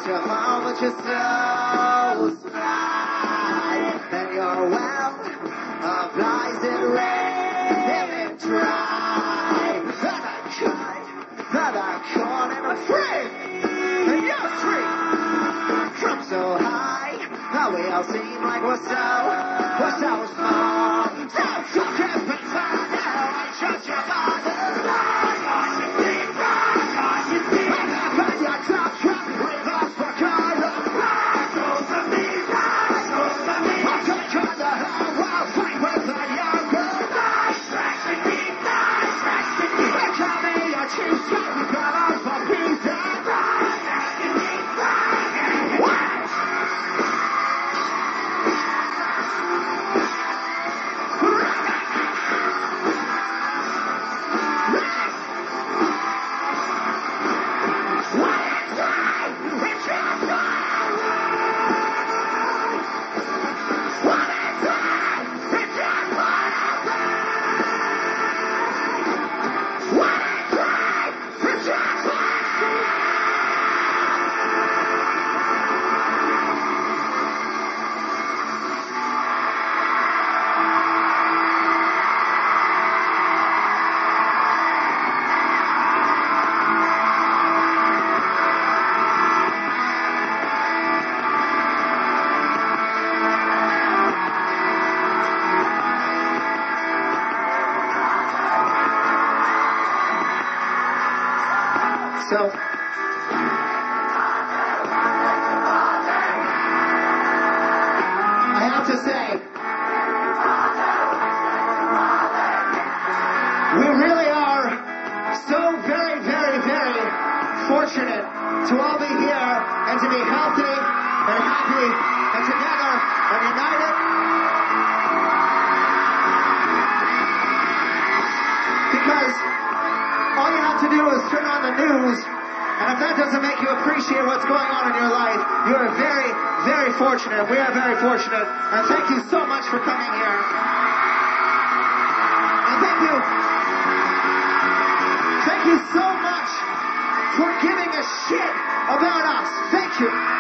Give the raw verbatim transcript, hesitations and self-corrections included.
'cause you're alone, but you're so sly. And your well of lies and living dry. And I cut, and I caught, and I'm free. And you're free. From so high, how we all seem like we're so, we're so small. Don't talk every time, now I trust your father. Cause you think, cause you think. And your top truck with us for color. Rise over me, rise over me. I'm gonna try the whole world, fight with a young girl. Nice tracks with me, nice tracks with me. They call me your chief shot, we got us for pizza. Rise after me, rise after me. So, I have to say, we really are so very, very, very fortunate to all be here and to be healthy and happy and together and united. Because all you have to do is turn on the news, and if that doesn't make you appreciate what's going on in your life, you are very, very fortunate. We are very fortunate. And thank you so much for coming here. And thank you. Thank you so much for giving a shit about us. Thank you.